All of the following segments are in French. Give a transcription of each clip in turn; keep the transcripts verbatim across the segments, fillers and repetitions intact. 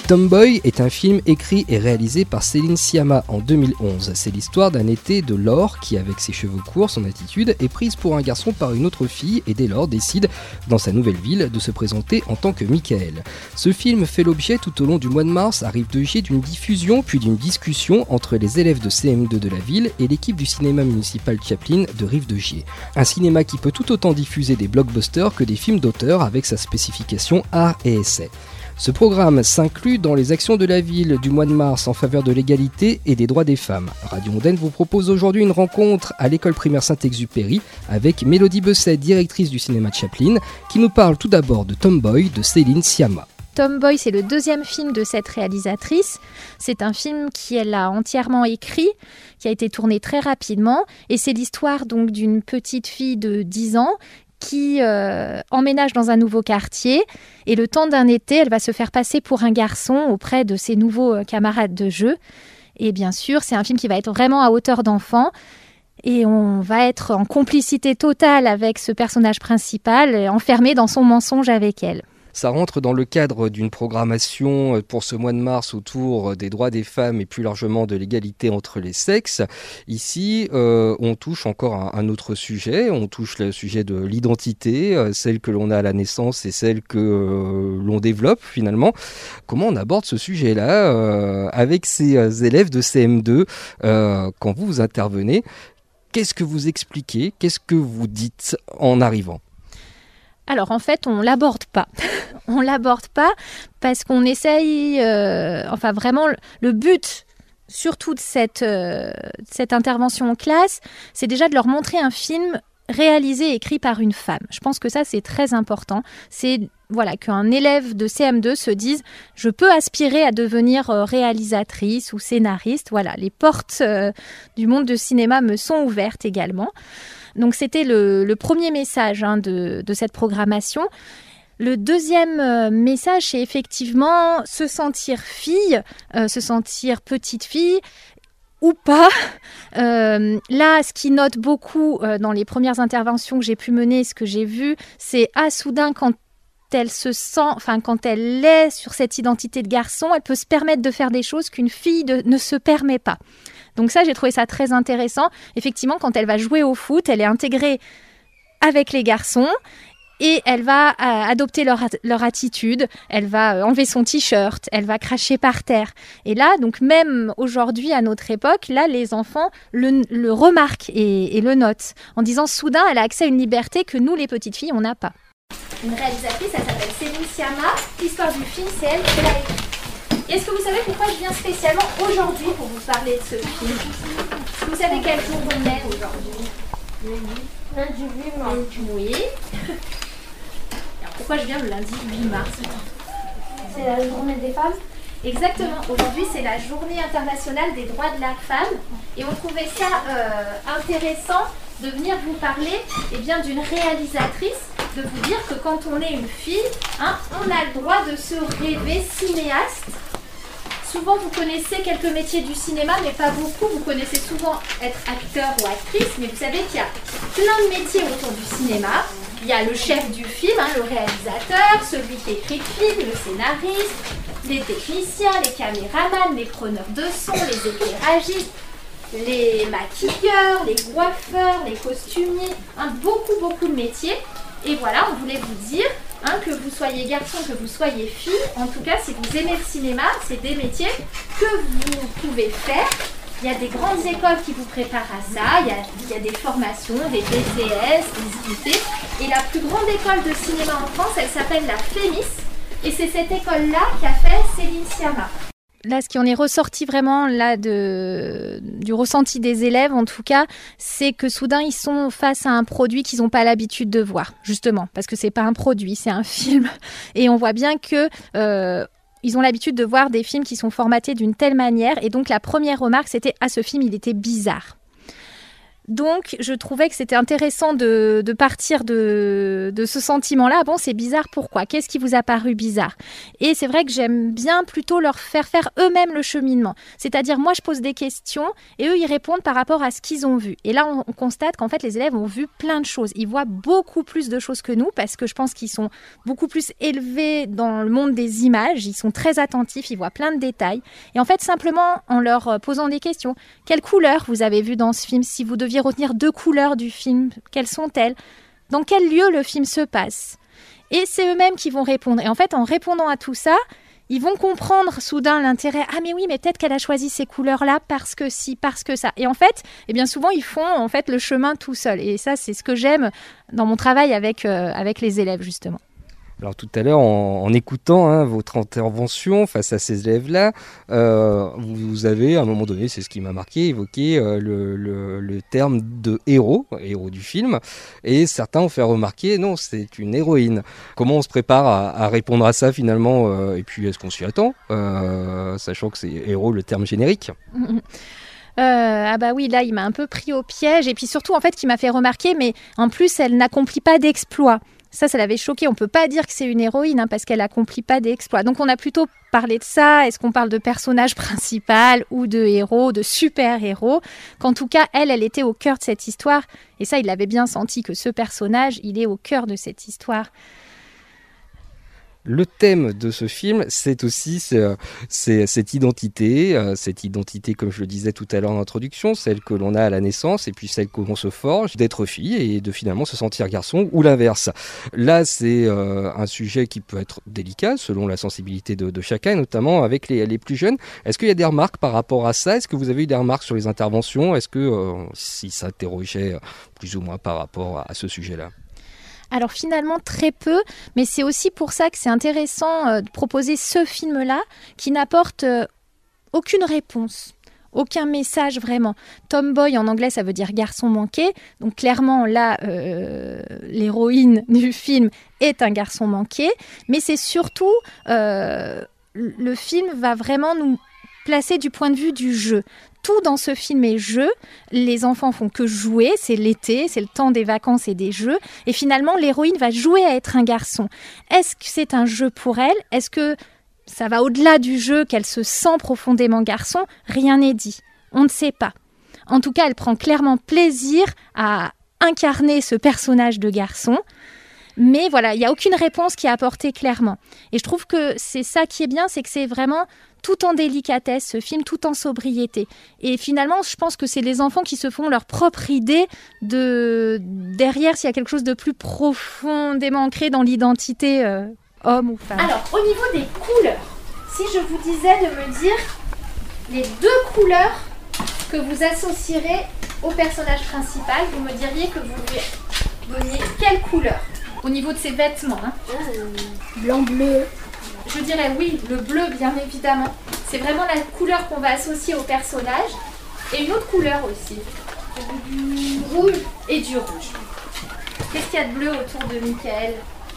Tomboy est un film écrit et réalisé par Céline Sciamma en deux mille onze. C'est l'histoire d'un été de Laure qui, avec ses cheveux courts, son attitude, est prise pour un garçon par une autre fille et dès lors décide, dans sa nouvelle ville, de se présenter en tant que Michael. Ce film fait l'objet tout au long du mois de mars à Rive de Gier d'une diffusion puis d'une discussion entre les élèves de C M deux de la ville et l'équipe du cinéma municipal Chaplin de Rive de Gier. Un cinéma qui peut tout autant diffuser des blockbusters que des films d'auteur avec sa spécification art et essai. Ce programme s'inclut dans les actions de la ville du mois de mars en faveur de l'égalité et des droits des femmes. Radio Mondaine vous propose aujourd'hui une rencontre à l'école primaire Saint-Exupéry avec Mélodie Besset, directrice du cinéma Chaplin, qui nous parle tout d'abord de Tomboy de Céline Sciamma. Tomboy, c'est le deuxième film de cette réalisatrice. C'est un film qu'elle a entièrement écrit, qui a été tourné très rapidement. Et c'est l'histoire donc d'une petite fille de dix ans qui euh, emménage dans un nouveau quartier. Et le temps d'un été, elle va se faire passer pour un garçon auprès de ses nouveaux euh, camarades de jeu. Et bien sûr, c'est un film qui va être vraiment à hauteur d'enfant. Et on va être en complicité totale avec ce personnage principal, enfermé dans son mensonge avec elle. Ça rentre dans le cadre d'une programmation pour ce mois de mars autour des droits des femmes et plus largement de l'égalité entre les sexes. Ici, euh, on touche encore un, un autre sujet, on touche le sujet de l'identité, euh, celle que l'on a à la naissance et celle que euh, l'on développe finalement. Comment on aborde ce sujet-là euh, avec ces euh, élèves de C M deux euh, quand vous, vous intervenez? Qu'est-ce que vous expliquez? Qu'est-ce que vous dites en arrivant? Alors en fait, on l'aborde pas. on l'aborde pas parce qu'on essaye, euh, enfin vraiment, le but surtout de cette, euh, cette intervention en classe, c'est déjà de leur montrer un film réalisé et écrit par une femme. Je pense que ça, c'est très important. C'est voilà, qu'un élève de C M deux se dise « je peux aspirer à devenir réalisatrice ou scénariste ». Voilà, les portes euh, du monde du cinéma me sont ouvertes également. Donc c'était le, le premier message hein, de, de cette programmation. Le deuxième euh, message, c'est effectivement se sentir fille, euh, se sentir petite fille ou pas. Euh, là, ce qui note beaucoup euh, dans les premières interventions que j'ai pu mener, ce que j'ai vu, c'est ah soudain quand elle se sent, enfin quand elle est sur cette identité de garçon, elle peut se permettre de faire des choses qu'une fille de, ne se permet pas. Donc ça, j'ai trouvé ça très intéressant. Effectivement, quand elle va jouer au foot, elle est intégrée avec les garçons et elle va euh, adopter leur, leur attitude. Elle va enlever son t-shirt, elle va cracher par terre. Et là, donc même aujourd'hui, à notre époque, là, les enfants le, le remarquent et, et le notent en disant soudain, elle a accès à une liberté que nous, les petites filles, on n'a pas. Une réalisatrice, elle s'appelle Céline Sciamma. L'histoire du film, c'est elle qui l'a écrit. Est-ce que vous savez pourquoi je viens spécialement aujourd'hui pour vous parler de ce film? Est-ce que vous savez quel jour on est aujourd'hui? Lundi huit mars. Oui. Alors pourquoi je viens le lundi huit mars? C'est la journée des femmes? Exactement. Aujourd'hui, c'est la journée internationale des droits de la femme. Et on trouvait ça euh, intéressant de venir vous parler eh bien, d'une réalisatrice, de vous dire que quand on est une fille, hein, on a le droit de se rêver cinéaste. Souvent, vous connaissez quelques métiers du cinéma, mais pas beaucoup. Vous connaissez souvent être acteur ou actrice, mais vous savez qu'il y a plein de métiers autour du cinéma. Il y a le chef du film, hein, le réalisateur, celui qui écrit le film, le scénariste, les techniciens, les caméramans, les preneurs de son, les éclairagistes, les maquilleurs, les coiffeurs, les costumiers, hein, beaucoup, beaucoup de métiers. Et voilà, on voulait vous dire, hein, que vous soyez garçon, que vous soyez fille, en tout cas, si vous aimez le cinéma, c'est des métiers que vous pouvez faire. Il y a des grandes écoles qui vous préparent à ça, il y a, il y a des formations, des B T S, des I U T. Et la plus grande école de cinéma en France, elle s'appelle la Fémis. Et c'est cette école-là qu'a fait Céline Sciamma. Là, ce qui en est ressorti vraiment là de, du ressenti des élèves, en tout cas, c'est que soudain, ils sont face à un produit qu'ils n'ont pas l'habitude de voir, justement, parce que c'est pas un produit, c'est un film. Et on voit bien que euh, ils ont l'habitude de voir des films qui sont formatés d'une telle manière. Et donc, la première remarque, c'était « Ah, ce film, il était bizarre ». Donc, je trouvais que c'était intéressant de, de partir de, de ce sentiment-là. Bon, c'est bizarre, pourquoi ? Qu'est-ce qui vous a paru bizarre ? Et c'est vrai que j'aime bien plutôt leur faire faire eux-mêmes le cheminement. C'est-à-dire, moi, je pose des questions et eux, ils répondent par rapport à ce qu'ils ont vu. Et là, on, on constate qu'en fait, les élèves ont vu plein de choses. Ils voient beaucoup plus de choses que nous parce que je pense qu'ils sont beaucoup plus élevés dans le monde des images. Ils sont très attentifs, ils voient plein de détails. Et en fait, simplement, en leur posant des questions, quelle couleur vous avez vu dans ce film ? Si vous deviez retenir deux couleurs du film, quelles sont-elles ? Dans quel lieu le film se passe ? Et c'est eux-mêmes qui vont répondre. Et en fait, en répondant à tout ça, ils vont comprendre soudain l'intérêt. Ah mais oui, mais peut-être qu'elle a choisi ces couleurs-là parce que si, parce que ça. Et en fait, eh bien souvent, ils font en fait le chemin tout seuls. Et ça, c'est ce que j'aime dans mon travail avec, euh, avec les élèves, justement. Alors tout à l'heure, en, en écoutant hein, votre intervention face à ces élèves-là, euh, vous avez à un moment donné, c'est ce qui m'a marqué, évoqué euh, le, le, le terme de héros, héros du film, et certains ont fait remarquer, non, c'est une héroïne. Comment on se prépare à, à répondre à ça finalement euh, et puis est-ce qu'on s'y attend, euh, sachant que c'est héros le terme générique ? Euh, ah bah oui, là, il m'a un peu pris au piège. Et puis surtout, en fait, qui m'a fait remarquer, mais en plus, elle n'accomplit pas d'exploit. Ça, ça l'avait choqué. On ne peut pas dire que c'est une héroïne hein, parce qu'elle n'accomplit pas d'exploits. Donc, on a plutôt parlé de ça. Est-ce qu'on parle de personnage principal ou de héros, de super-héros ? Qu'en tout cas, elle, elle était au cœur de cette histoire. Et ça, il l'avait bien senti que ce personnage, il est au cœur de cette histoire. Le thème de ce film, c'est aussi c'est, c'est, cette identité, euh, cette identité, comme je le disais tout à l'heure en introduction, celle que l'on a à la naissance et puis celle que l'on se forge, d'être fille et de finalement se sentir garçon ou l'inverse. Là, c'est euh, un sujet qui peut être délicat selon la sensibilité de, de chacun, notamment avec les, les plus jeunes. Est-ce qu'il y a des remarques par rapport à ça ? Est-ce que vous avez eu des remarques sur les interventions ? Est-ce que euh, si ça interrogeait plus ou moins par rapport à, à ce sujet-là ? Alors finalement très peu, mais c'est aussi pour ça que c'est intéressant euh, de proposer ce film-là qui n'apporte euh, aucune réponse, aucun message vraiment. Tomboy en anglais ça veut dire garçon manqué, donc clairement là euh, l'héroïne du film est un garçon manqué, mais c'est surtout euh, le film va vraiment nous placer du point de vue du jeu. Tout dans ce film est jeu, les enfants font que jouer, c'est l'été, c'est le temps des vacances et des jeux, et finalement l'héroïne va jouer à être un garçon. Est-ce que c'est un jeu pour elle ? Est-ce que ça va au-delà du jeu, qu'elle se sent profondément garçon ? Rien n'est dit, on ne sait pas. En tout cas, elle prend clairement plaisir à incarner ce personnage de garçon, mais voilà, il n'y a aucune réponse qui est apportée clairement. Et je trouve que c'est ça qui est bien, c'est que c'est vraiment tout en délicatesse, ce film, tout en sobriété. Et finalement, je pense que c'est les enfants qui se font leur propre idée de derrière s'il y a quelque chose de plus profondément ancré dans l'identité euh, homme ou femme. Alors, au niveau des couleurs, si je vous disais de me dire les deux couleurs que vous associerez au personnage principal, vous me diriez que vous lui donniez quelle couleur ? Au niveau de ses vêtements. Hein. Mmh. Blanc, bleu. Je dirais oui, le bleu bien évidemment. C'est vraiment la couleur qu'on va associer au personnage. Et une autre couleur aussi. Du rouge et du rouge. Qu'est-ce qu'il y a de bleu autour de Michael ?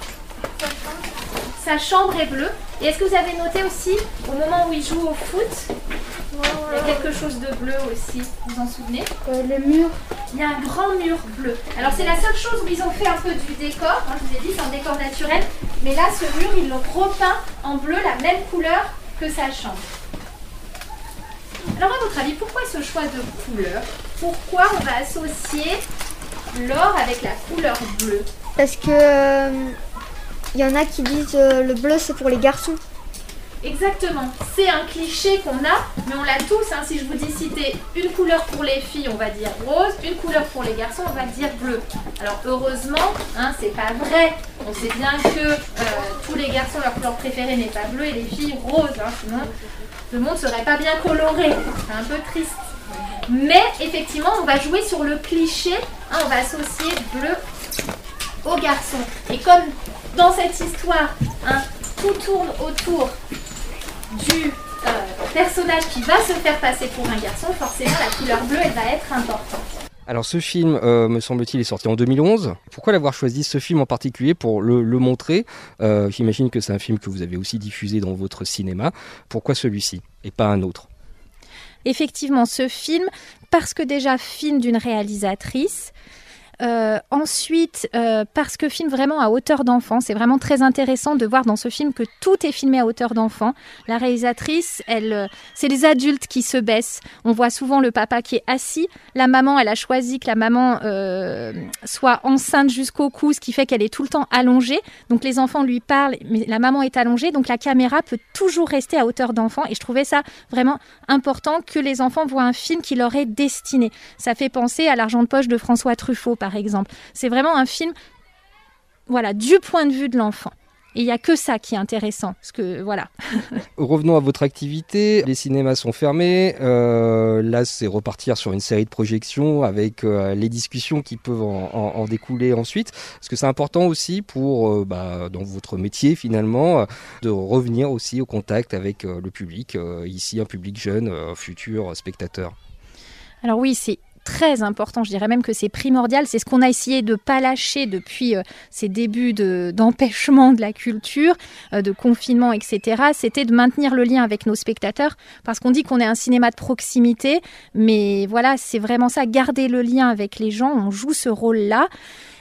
Sa chambre est bleue. Et est-ce que vous avez noté aussi, au moment où il joue au foot, il y a quelque chose de bleu aussi, vous vous en souvenez ? euh, Le mur. Il y a un grand mur bleu. Alors c'est la seule chose où ils ont fait un peu du décor. Hein, je vous ai dit, c'est un décor naturel. Mais là, ce mur, ils l'ont repeint en bleu, la même couleur que sa chambre. Alors à votre avis, pourquoi ce choix de couleur ? Pourquoi on va associer l'or avec la couleur bleue ? Parce que euh, y en a qui disent euh, le bleu c'est pour les garçons. Exactement, c'est un cliché qu'on a, mais on l'a tous. Hein. Si je vous dis citer une couleur pour les filles, on va dire rose, une couleur pour les garçons, on va dire bleu. Alors heureusement, hein, c'est pas vrai. On sait bien que euh, tous les garçons, leur couleur préférée n'est pas bleu et les filles rose. Hein. Sinon, le monde serait pas bien coloré. C'est un peu triste. Mais effectivement, on va jouer sur le cliché. Hein, on va associer bleu aux garçons. Et comme dans cette histoire, hein, tout tourne autour du euh, personnage qui va se faire passer pour un garçon, forcément la couleur bleue elle va être importante. Alors ce film, euh, me semble-t-il, est sorti en deux mille onze. Pourquoi l'avoir choisi ce film en particulier pour le, le montrer ? euh, J'imagine que c'est un film que vous avez aussi diffusé dans votre cinéma. Pourquoi celui-ci et pas un autre ? effectivement, ce film, parce que déjà film d'une réalisatrice, Euh, ensuite, euh, parce que film vraiment à hauteur d'enfant, c'est vraiment très intéressant de voir dans ce film que tout est filmé à hauteur d'enfant. La réalisatrice, elle, euh, c'est les adultes qui se baissent. On voit souvent le papa qui est assis. La maman, elle a choisi que la maman euh, soit enceinte jusqu'au cou, ce qui fait qu'elle est tout le temps allongée. Donc les enfants lui parlent, mais la maman est allongée. Donc la caméra peut toujours rester à hauteur d'enfant. Et je trouvais ça vraiment important que les enfants voient un film qui leur est destiné. Ça fait penser à L'argent de poche de François Truffaut, par exemple. C'est vraiment un film, voilà, du point de vue de l'enfant. Et il n'y a que ça qui est intéressant. Parce que, voilà. Revenons à votre activité. Les cinémas sont fermés. Euh, là, c'est repartir sur une série de projections avec euh, les discussions qui peuvent en, en, en découler ensuite. Parce que c'est important aussi pour, euh, bah, dans votre métier finalement, euh, de revenir aussi au contact avec euh, le public. Euh, ici, un public jeune, euh, futur spectateur. Alors oui, c'est très important, je dirais même que c'est primordial, c'est ce qu'on a essayé de ne pas lâcher depuis euh, ces débuts de, d'empêchement de la culture, euh, de confinement, et cetera. C'était de maintenir le lien avec nos spectateurs, parce qu'on dit qu'on est un cinéma de proximité, mais voilà, c'est vraiment ça, garder le lien avec les gens, on joue ce rôle-là.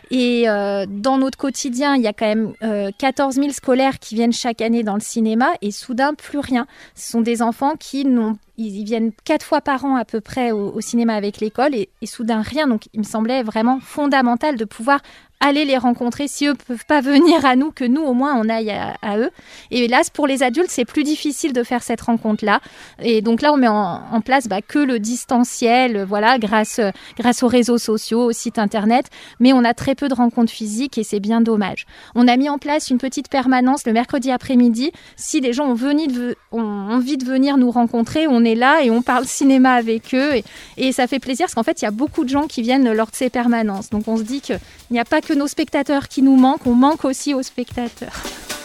Et euh, dans notre quotidien, il y a quand même euh, quatorze mille scolaires qui viennent chaque année dans le cinéma et soudain, plus rien. Ce sont des enfants qui n'ont, ils viennent quatre fois par an à peu près au, au cinéma avec l'école et, et soudain rien. Donc il me semblait vraiment fondamental de pouvoir aller les rencontrer. Si eux ne peuvent pas venir à nous, que nous au moins on aille à, à eux. Et hélas, pour les adultes, c'est plus difficile de faire cette rencontre-là. Et donc là, on met en, en place bah, que le distanciel, voilà, grâce, grâce aux réseaux sociaux, au site internet. Mais on a très peu de rencontres physiques et c'est bien dommage. On a mis en place une petite permanence le mercredi après-midi. Si les gens ont, venu de, ont envie de venir nous rencontrer, on est là et on parle cinéma avec eux. Et, et ça fait plaisir parce qu'en fait, il y a beaucoup de gens qui viennent lors de ces permanences. Donc on se dit qu'il n'y a pas que nos spectateurs qui nous manquent, on manque aussi aux spectateurs.